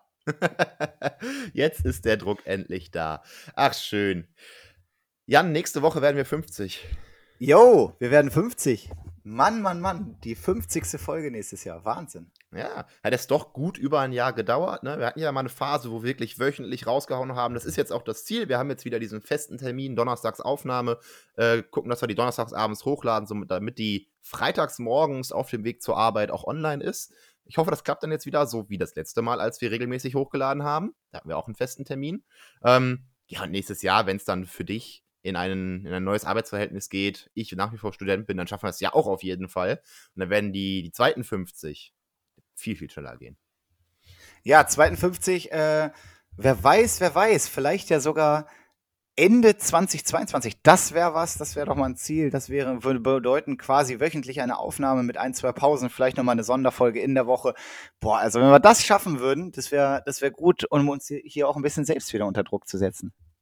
Jetzt ist der Druck endlich da. Ach, schön. Jan, nächste Woche werden wir 50. Yo, wir werden 50. Mann, Mann, Mann. Die 50. Folge nächstes Jahr. Wahnsinn. Ja, hat es doch gut über ein Jahr gedauert. Ne? Wir hatten ja mal eine Phase, wo wir wirklich wöchentlich rausgehauen haben. Das ist jetzt auch das Ziel. Wir haben jetzt wieder diesen festen Termin, Donnerstagsaufnahme. Gucken, dass wir die donnerstagsabends hochladen, damit die freitags morgens auf dem Weg zur Arbeit auch online ist. Ich hoffe, das klappt dann jetzt wieder, so wie das letzte Mal, als wir regelmäßig hochgeladen haben. Da hatten wir auch einen festen Termin. Ja, und nächstes Jahr, wenn es dann für dich in ein neues Arbeitsverhältnis geht, ich nach wie vor Student bin, dann schaffen wir es ja auch auf jeden Fall. Und dann werden die zweiten 50 viel, viel schneller gehen. Ja, 52. Wer weiß. Vielleicht ja sogar Ende 2022. Das wäre was. Das wäre doch mal ein Ziel. Würde bedeuten quasi wöchentlich eine Aufnahme mit 1, 2 Pausen. Vielleicht nochmal eine Sonderfolge in der Woche. Boah, also wenn wir das schaffen würden, das wäre gut, um uns hier auch ein bisschen selbst wieder unter Druck zu setzen.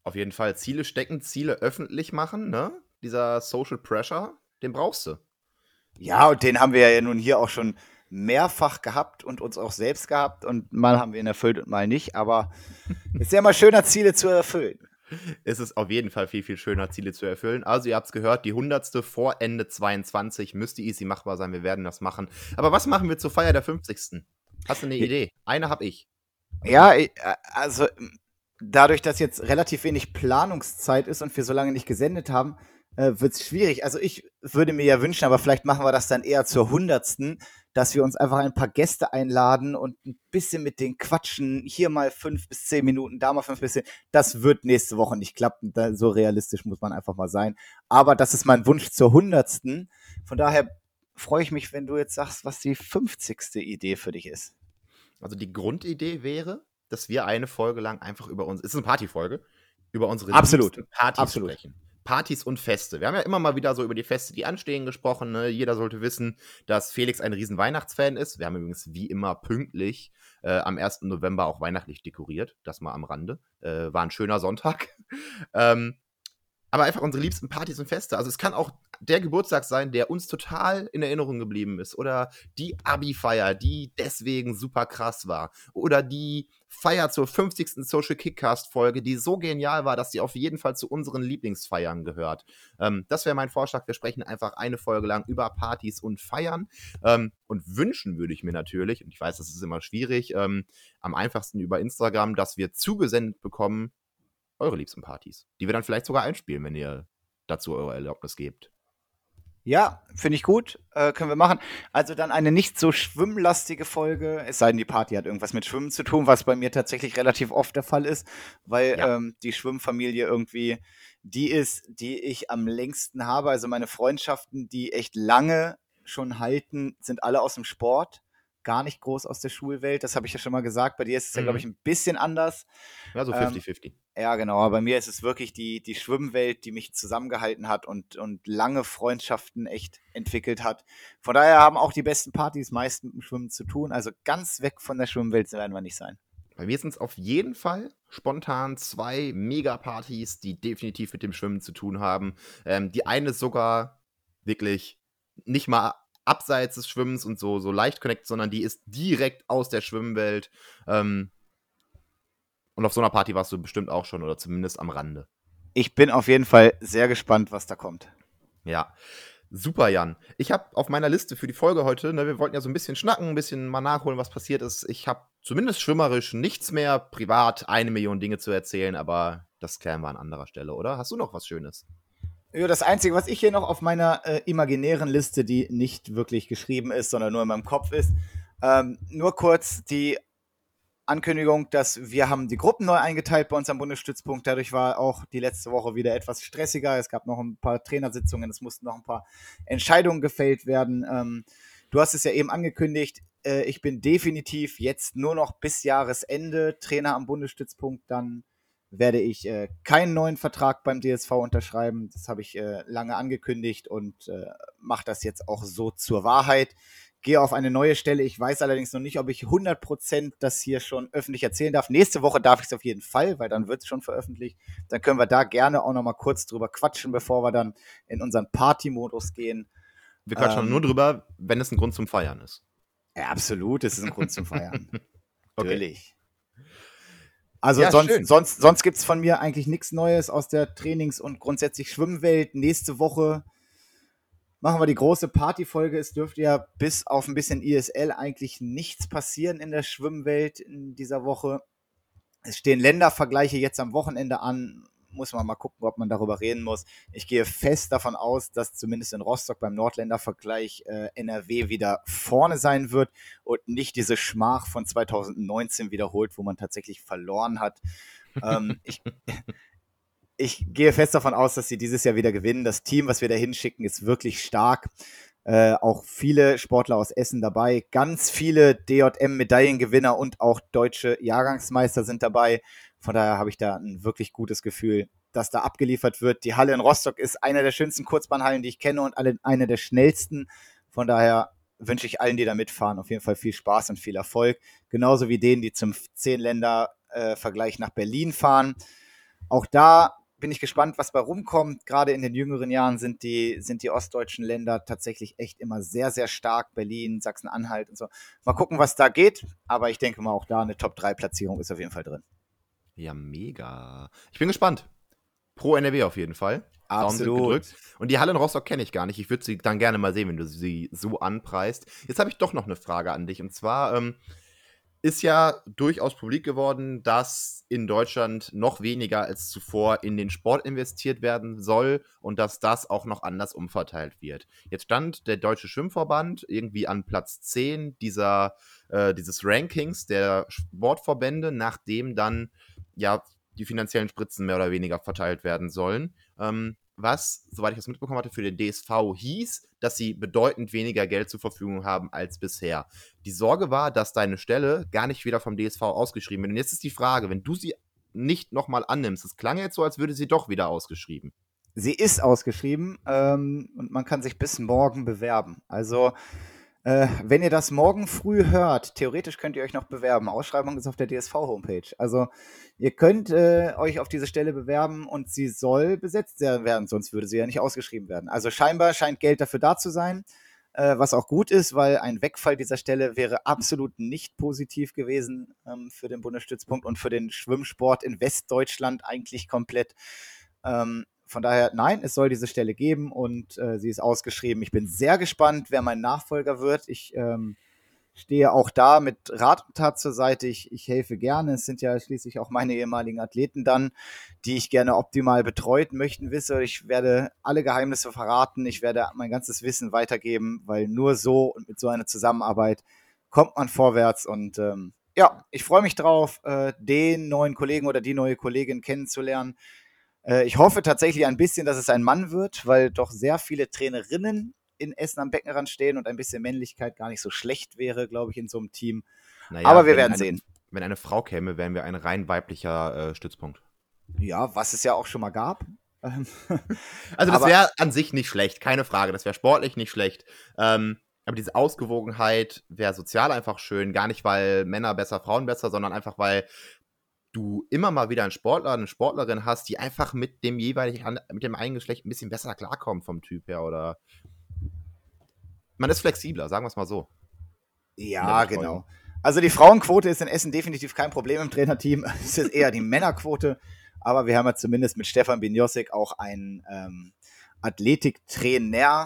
Auf jeden Fall Ziele stecken, Ziele öffentlich machen, ne? Dieser Social Pressure, den brauchst du. Ja, und den haben wir ja nun hier auch schon mehrfach gehabt und uns auch selbst gehabt. Und mal haben wir ihn erfüllt und mal nicht. Aber es ist ja immer schöner, Ziele zu erfüllen. Es ist auf jeden Fall viel, viel schöner, Ziele zu erfüllen. Also ihr habt es gehört, die 100. vor Ende 22 müsste easy machbar sein. Wir werden das machen. Aber was machen wir zur Feier der 50.? Hast du eine Idee? Eine habe ich. Ja, also dadurch, dass jetzt relativ wenig Planungszeit ist und wir so lange nicht gesendet haben, wird es schwierig. Also ich würde mir ja wünschen, aber vielleicht machen wir das dann eher zur 100., dass wir uns einfach ein paar Gäste einladen und ein bisschen mit denen quatschen. Hier mal 5 bis 10 Minuten, da mal 5 bis 10. Das wird nächste Woche nicht klappen. So realistisch muss man einfach mal sein. Aber das ist mein Wunsch zur 100. Von daher freue ich mich, wenn du jetzt sagst, was die 50. Idee für dich ist. Also die Grundidee wäre, dass wir eine Folge lang einfach über uns, ist eine Partyfolge, über unsere Absolut. liebsten Partys Absolut. sprechen. Partys und Feste. Wir haben ja immer mal wieder so über die Feste, die anstehen, gesprochen. Ne? Jeder sollte wissen, dass Felix ein riesen Weihnachtsfan ist. Wir haben übrigens wie immer pünktlich am 1. November auch weihnachtlich dekoriert. Das mal am Rande. War ein schöner Sonntag. Aber einfach unsere liebsten Partys und Feste. Also es kann auch der Geburtstag sein, der uns total in Erinnerung geblieben ist. Oder die Abi-Feier, die deswegen super krass war. Oder die Feier zur 50. Social Kickcast-Folge, die so genial war, dass sie auf jeden Fall zu unseren Lieblingsfeiern gehört. Das wäre mein Vorschlag. Wir sprechen einfach eine Folge lang über Partys und Feiern. Und wünschen würde ich mir natürlich, und ich weiß, das ist immer schwierig, am einfachsten über Instagram, dass wir zugesendet bekommen, eure liebsten Partys, die wir dann vielleicht sogar einspielen, wenn ihr dazu eure Erlaubnis gebt. Ja, finde ich gut. Können wir machen. Also dann eine nicht so schwimmlastige Folge, es sei denn, die Party hat irgendwas mit Schwimmen zu tun, was bei mir tatsächlich relativ oft der Fall ist, weil Ja. die Schwimmfamilie irgendwie die ist, die ich am längsten habe. Also meine Freundschaften, die echt lange schon halten, sind alle aus dem Sport, gar nicht groß aus der Schulwelt. Das habe ich ja schon mal gesagt. Bei dir ist es ja, glaube ich, ein bisschen anders. Ja, so 50-50. Ja, genau. Aber bei mir ist es wirklich die Schwimmwelt, die mich zusammengehalten hat und lange Freundschaften echt entwickelt hat. Von daher haben auch die besten Partys meist mit dem Schwimmen zu tun. Also ganz weg von der Schwimmwelt werden wir nicht sein. Bei mir sind es auf jeden Fall spontan 2 Megapartys, die definitiv mit dem Schwimmen zu tun haben. Die eine ist sogar wirklich nicht mal abseits des Schwimmens und so leicht connected, sondern die ist direkt aus der Schwimmwelt. Und auf so einer Party warst du bestimmt auch schon oder zumindest am Rande. Ich bin auf jeden Fall sehr gespannt, was da kommt. Ja, super, Jan. Ich habe auf meiner Liste für die Folge heute, ne, wir wollten ja so ein bisschen schnacken, ein bisschen mal nachholen, was passiert ist. Ich habe zumindest schwimmerisch nichts mehr, privat 1 Million Dinge zu erzählen, aber das klären wir an anderer Stelle, oder? Hast du noch was Schönes? Ja, das Einzige, was ich hier noch auf meiner imaginären Liste, die nicht wirklich geschrieben ist, sondern nur in meinem Kopf ist, nur kurz die Ankündigung, dass wir haben die Gruppen neu eingeteilt bei uns am Bundesstützpunkt. Dadurch war auch die letzte Woche wieder etwas stressiger. Es gab noch ein paar Trainersitzungen, es mussten noch ein paar Entscheidungen gefällt werden. Du hast es ja eben angekündigt. Ich bin definitiv jetzt nur noch bis Jahresende Trainer am Bundesstützpunkt. Dann werde ich keinen neuen Vertrag beim DSV unterschreiben. Das habe ich lange angekündigt und mache das jetzt auch so zur Wahrheit. Gehe auf eine neue Stelle. Ich weiß allerdings noch nicht, ob ich 100% das hier schon öffentlich erzählen darf. Nächste Woche darf ich es auf jeden Fall, weil dann wird es schon veröffentlicht. Dann können wir da gerne auch noch mal kurz drüber quatschen, bevor wir dann in unseren Party-Modus gehen. Wir quatschen nur drüber, wenn es ein Grund zum Feiern ist. Ja, absolut, es ist ein Grund zum Feiern. Okay. Natürlich. Also Ja, sonst gibt es von mir eigentlich nichts Neues aus der Trainings- und grundsätzlich Schwimmwelt. Nächste Woche machen wir die große Partyfolge. Es dürfte ja bis auf ein bisschen ISL eigentlich nichts passieren in der Schwimmwelt in dieser Woche. Es stehen Ländervergleiche jetzt am Wochenende an. Muss man mal gucken, ob man darüber reden muss. Ich gehe fest davon aus, dass zumindest in Rostock beim Nordländervergleich NRW wieder vorne sein wird und nicht diese Schmach von 2019 wiederholt, wo man tatsächlich verloren hat. Ich gehe fest davon aus, dass sie dieses Jahr wieder gewinnen. Das Team, was wir da hinschicken, ist wirklich stark. Auch viele Sportler aus Essen dabei. Ganz viele DJM-Medaillengewinner und auch deutsche Jahrgangsmeister sind dabei. Von daher habe ich da ein wirklich gutes Gefühl, dass da abgeliefert wird. Die Halle in Rostock ist eine der schönsten Kurzbahnhallen, die ich kenne und eine der schnellsten. Von daher wünsche ich allen, die da mitfahren, auf jeden Fall viel Spaß und viel Erfolg. Genauso wie denen, die zum 10-Länder-Vergleich nach Berlin fahren. Auch da bin ich gespannt, was bei rumkommt. Gerade in den jüngeren Jahren sind die ostdeutschen Länder tatsächlich echt immer sehr, sehr stark. Berlin, Sachsen-Anhalt und so. Mal gucken, was da geht. Aber ich denke mal, auch da eine Top-3-Platzierung ist auf jeden Fall drin. Ja, mega. Ich bin gespannt. Pro NRW auf jeden Fall. Daumen sind gedrückt. Absolut. Und die Halle in Rostock kenne ich gar nicht. Ich würde sie dann gerne mal sehen, wenn du sie so anpreist. Jetzt habe ich doch noch eine Frage an dich. Und zwar ist ja durchaus publik geworden, dass in Deutschland noch weniger als zuvor in den Sport investiert werden soll und dass das auch noch anders umverteilt wird. Jetzt stand der Deutsche Schwimmverband irgendwie an Platz 10 dieses Rankings der Sportverbände, nachdem dann ja die finanziellen Spritzen mehr oder weniger verteilt werden sollen. Was, soweit ich das mitbekommen hatte, für den DSV hieß, dass sie bedeutend weniger Geld zur Verfügung haben als bisher. Die Sorge war, dass deine Stelle gar nicht wieder vom DSV ausgeschrieben wird. Und jetzt ist die Frage, wenn du sie nicht nochmal annimmst, es klang jetzt so, als würde sie doch wieder ausgeschrieben. Sie ist ausgeschrieben und man kann sich bis morgen bewerben. Also wenn ihr das morgen früh hört, theoretisch könnt ihr euch noch bewerben. Ausschreibung ist auf der DSV-Homepage. Also ihr könnt euch auf diese Stelle bewerben und sie soll besetzt werden, sonst würde sie ja nicht ausgeschrieben werden. Also scheinbar scheint Geld dafür da zu sein, was auch gut ist, weil ein Wegfall dieser Stelle wäre absolut nicht positiv gewesen für den Bundesstützpunkt und für den Schwimmsport in Westdeutschland eigentlich komplett. Von daher, nein, es soll diese Stelle geben und sie ist ausgeschrieben. Ich bin sehr gespannt, wer mein Nachfolger wird. Ich stehe auch da mit Rat und Tat zur Seite. Ich helfe gerne. Es sind ja schließlich auch meine ehemaligen Athleten dann, die ich gerne optimal betreuen möchten wisse. Ich werde alle Geheimnisse verraten. Ich werde mein ganzes Wissen weitergeben, weil nur so und mit so einer Zusammenarbeit kommt man vorwärts. Und ja, ich freue mich drauf, den neuen Kollegen oder die neue Kollegin kennenzulernen. Ich hoffe tatsächlich ein bisschen, dass es ein Mann wird, weil doch sehr viele Trainerinnen in Essen am Beckenrand stehen und ein bisschen Männlichkeit gar nicht so schlecht wäre, glaube ich, in so einem Team. Naja, aber wir werden sehen. Wenn eine Frau käme, wären wir ein rein weiblicher Stützpunkt. Ja, was es ja auch schon mal gab. Also das wäre an sich nicht schlecht, keine Frage. Das wäre sportlich nicht schlecht. Aber diese Ausgewogenheit wäre sozial einfach schön. Gar nicht, weil Männer besser, Frauen besser, sondern einfach, weil du immer mal wieder einen Sportler, eine Sportlerin hast, die einfach mit dem eigenen Geschlecht ein bisschen besser klarkommen vom Typ her. Oder man ist flexibler, sagen wir es mal so. Ja, genau. Also die Frauenquote ist in Essen definitiv kein Problem im Trainerteam. Es ist eher die Männerquote. Aber wir haben ja zumindest mit Stefan Binjosik auch einen Athletiktrainer.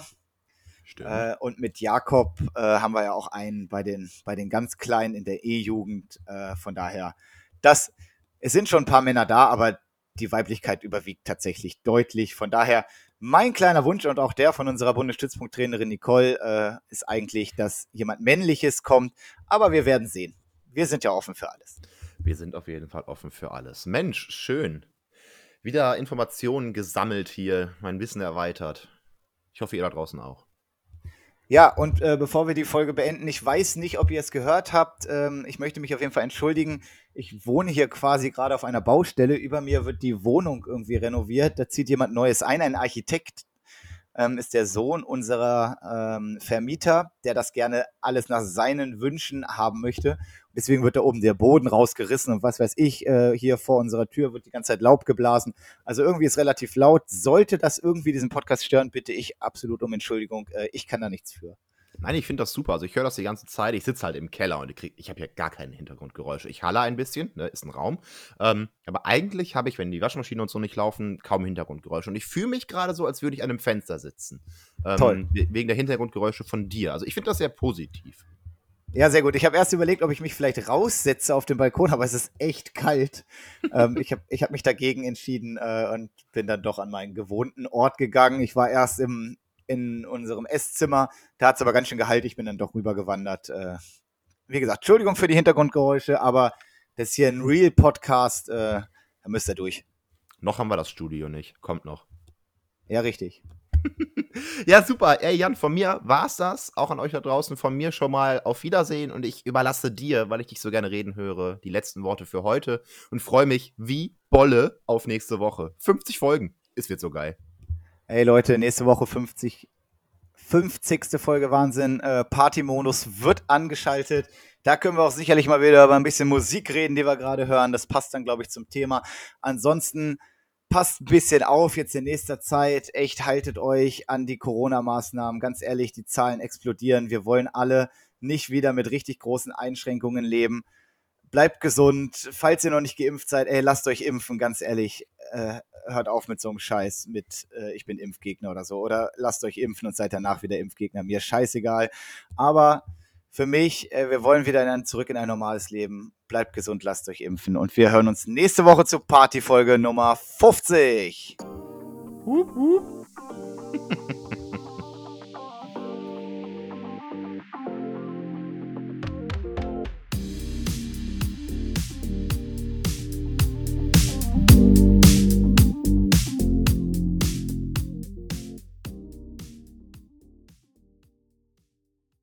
Und mit Jakob haben wir ja auch einen bei den ganz Kleinen in der E-Jugend. Von daher, es sind schon ein paar Männer da, aber die Weiblichkeit überwiegt tatsächlich deutlich. Von daher, mein kleiner Wunsch und auch der von unserer Bundesstützpunkttrainerin Nicole ist eigentlich, dass jemand Männliches kommt. Aber wir werden sehen. Wir sind ja offen für alles. Wir sind auf jeden Fall offen für alles. Mensch, schön. Wieder Informationen gesammelt hier, mein Wissen erweitert. Ich hoffe, ihr da draußen auch. Ja, und bevor wir die Folge beenden, ich weiß nicht, ob ihr es gehört habt. Ich möchte mich auf jeden Fall entschuldigen. Ich wohne hier quasi gerade auf einer Baustelle. Über mir wird die Wohnung irgendwie renoviert. Da zieht jemand Neues ein, ein Architekt. Ist der Sohn unserer Vermieter, der das gerne alles nach seinen Wünschen haben möchte. Deswegen wird da oben der Boden rausgerissen und was weiß ich, hier vor unserer Tür wird die ganze Zeit Laub geblasen. Also irgendwie ist relativ laut. Sollte das irgendwie diesen Podcast stören, bitte ich absolut um Entschuldigung. Ich kann da nichts für. Nein, ich finde das super. Also ich höre das die ganze Zeit. Ich sitze halt im Keller und ich habe ja gar keine Hintergrundgeräusche. Ich halle ein bisschen, ne, ist ein Raum. Aber eigentlich habe ich, wenn die Waschmaschine und so nicht laufen, kaum Hintergrundgeräusche. Und ich fühle mich gerade so, als würde ich an einem Fenster sitzen. Toll. Wegen der Hintergrundgeräusche von dir. Also ich finde das sehr positiv. Ja, sehr gut. Ich habe erst überlegt, ob ich mich vielleicht raussetze auf den Balkon, aber es ist echt kalt. Ich hab mich dagegen entschieden und bin dann doch an meinen gewohnten Ort gegangen. Ich war erst in unserem Esszimmer, da hat es aber ganz schön gehalten, ich bin dann doch rübergewandert. Wie gesagt, Entschuldigung für die Hintergrundgeräusche, aber das ist hier ein Real-Podcast, da müsst ihr durch. Noch haben wir das Studio nicht, kommt noch. Ja, richtig. Ja, super. Ey, Jan, von mir war's das. Auch an euch da draußen. Von mir schon mal auf Wiedersehen. Und ich überlasse dir, weil ich dich so gerne reden höre, die letzten Worte für heute. Und freue mich wie Bolle auf nächste Woche. 50 Folgen. Es wird so geil. Ey, Leute, nächste Woche 50. Folge, Wahnsinn. Partymodus wird angeschaltet. Da können wir auch sicherlich mal wieder über ein bisschen Musik reden, die wir gerade hören. Das passt dann, glaube ich, zum Thema. Ansonsten passt ein bisschen auf jetzt in nächster Zeit. Echt, haltet euch an die Corona-Maßnahmen. Ganz ehrlich, die Zahlen explodieren. Wir wollen alle nicht wieder mit richtig großen Einschränkungen leben. Bleibt gesund. Falls ihr noch nicht geimpft seid, lasst euch impfen, ganz ehrlich. Hört auf mit so einem Scheiß mit ich bin Impfgegner oder so. Oder lasst euch impfen und seid danach wieder Impfgegner. Mir scheißegal. Aber für mich, wir wollen wieder zurück in ein normales Leben. Bleibt gesund, lasst euch impfen. Und wir hören uns nächste Woche zur Partyfolge Nummer 50. Hup, hup.